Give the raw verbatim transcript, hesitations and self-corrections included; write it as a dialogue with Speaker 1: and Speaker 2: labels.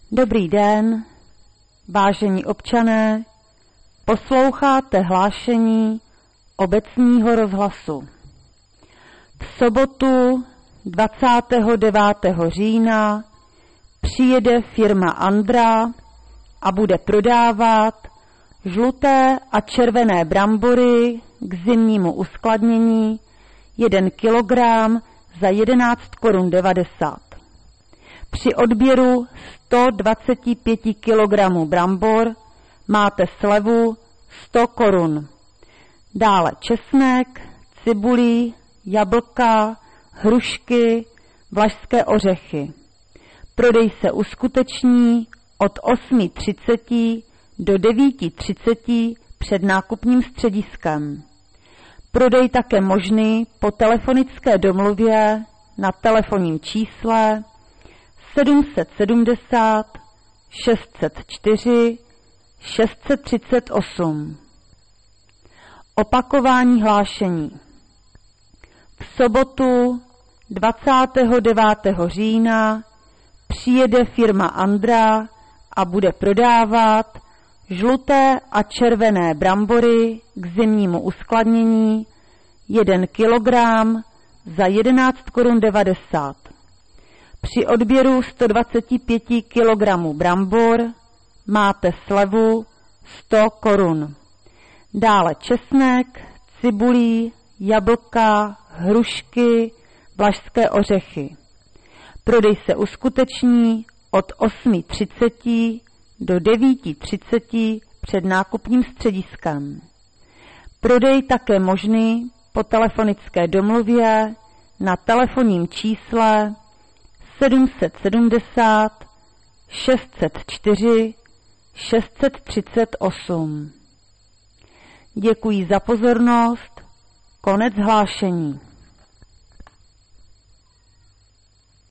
Speaker 1: Dobrý den, vážení občané, posloucháte hlášení obecního rozhlasu. V sobotu dvacátého devátého října přijede firma Andra a bude prodávat žluté a červené brambory k zimnímu uskladnění jeden kilogram za jedenáct korun devadesát. Při odběru sto dvacet pět kilogramů brambor máte slevu sto korun. Dále česnek, cibulí, jablka, hrušky, vlašské ořechy. Prodej se uskuteční od osm třicet do devět třicet před nákupním střediskem. Prodej také možný po telefonické domluvě na telefonním čísle sedm set sedmdesát šest set čtyři šest set třicet osm. Opakování hlášení. V sobotu dvacátého devátého října přijede firma Andra a bude prodávat žluté a červené brambory k zimnímu uskladnění jeden kilogram za jedenáct korun devadesát. Při odběru sto dvacet pět kilogramů brambor máte slevu sto korun. Dále česnek, cibulí, jablka, hrušky, vlašské ořechy. Prodej se uskuteční od osm třicet do devět třicet před nákupním střediskem. Prodej také možný po telefonické domluvě na telefonním čísle sedm set sedmdesát šest set čtyři šest set třicet osm. Děkuji za pozornost. Konec hlášení.